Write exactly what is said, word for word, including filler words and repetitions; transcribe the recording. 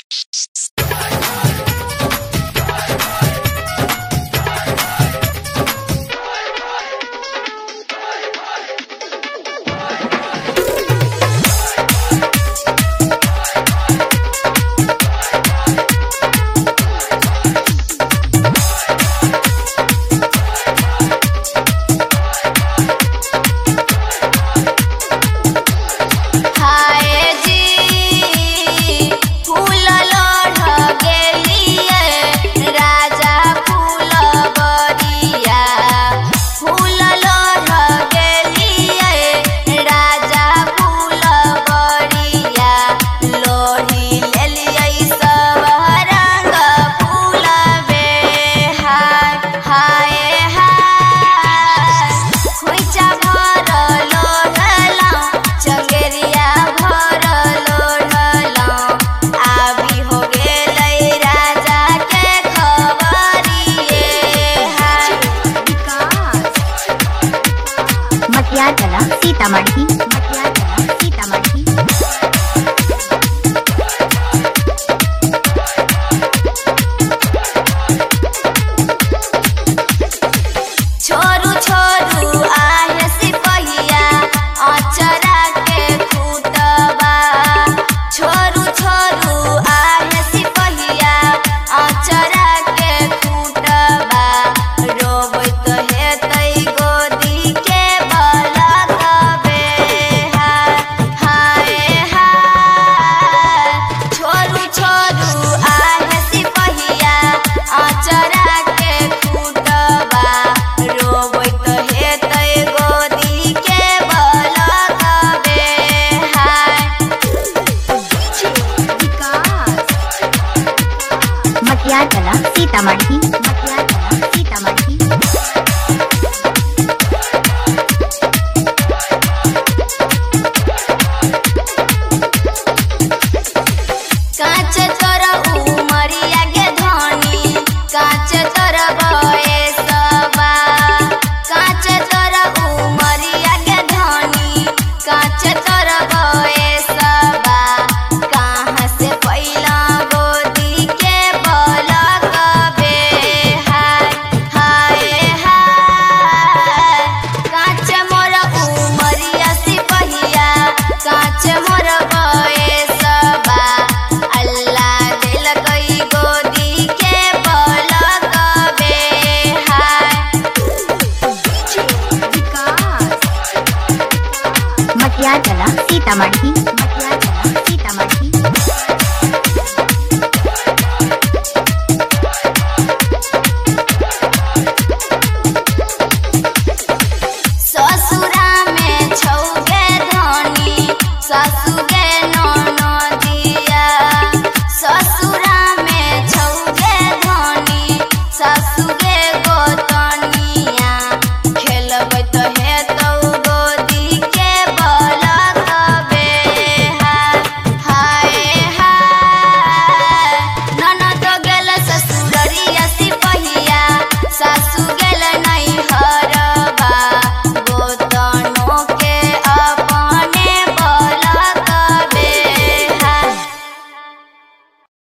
मटियागला सीतामढ़ी मटियागला सीतामढ़ी। छोरू छोरू आहे सिपहिया अचरा के खूटबा। छोरू छोरू आहे सिपहिया अचरा के खूटबा। रोबत हेतै गोदी के बलकबे हाय हाय हाय। छोरू छोरू आहे सिपहिया अचरा के खूटबा। रोबत हेतै गोदी के बलकबे हाय। मटियागला सीतामढ़ी मटियागला सीतामढ़ी। काच तोर उमरिया गे धनी काच तोर बयसबा। काच तोर उमरिया गे धनी काच तोर बयसबा। कहाँ से पैला गोदी के बलकबे हाय हाय हाय। काच मोर उमरिया सिपहिया काच मोर बयसबा। अल्लाह दिलकै गोदी के बलकबे हाय। मटियागला सीतामढ़ी मटियागला सीतामढ़ी। ससुरा में छौगे धनी ससुर